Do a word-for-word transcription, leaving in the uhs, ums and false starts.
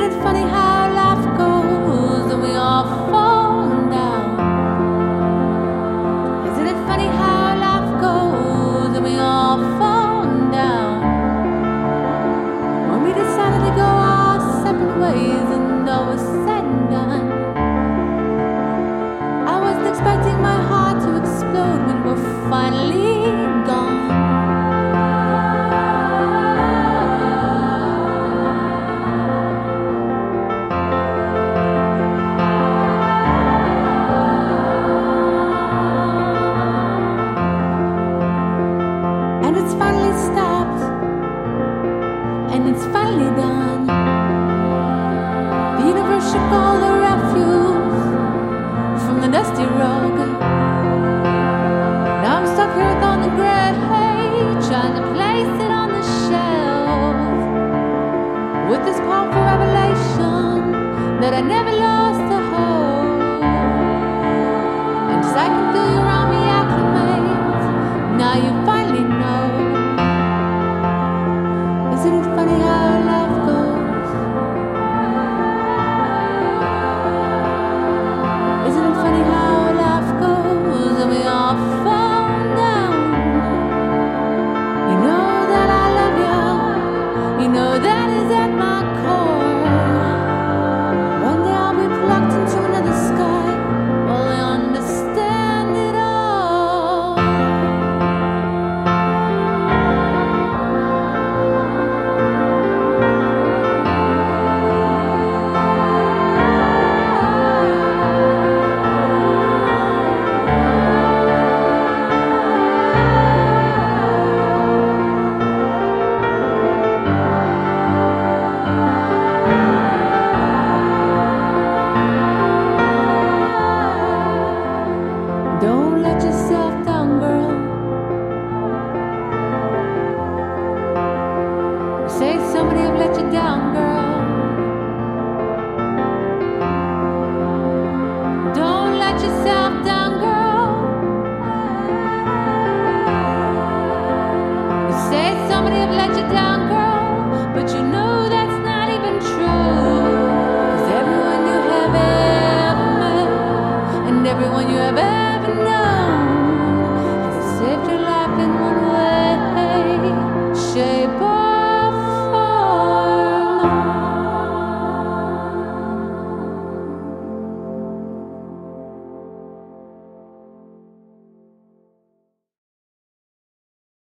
it funny how life goes and we all fall down? Isn't it funny how life goes and we all fall down? When we decided to go our separate ways and all was said and done, I wasn't expecting my heart to explode when we're finally gone. And it's finally stopped, and it's finally done. The universe shook all the refuse from the dusty rug. Now I'm stuck here on the grave, trying to place it on the shelf with this powerful revelation that I never learned.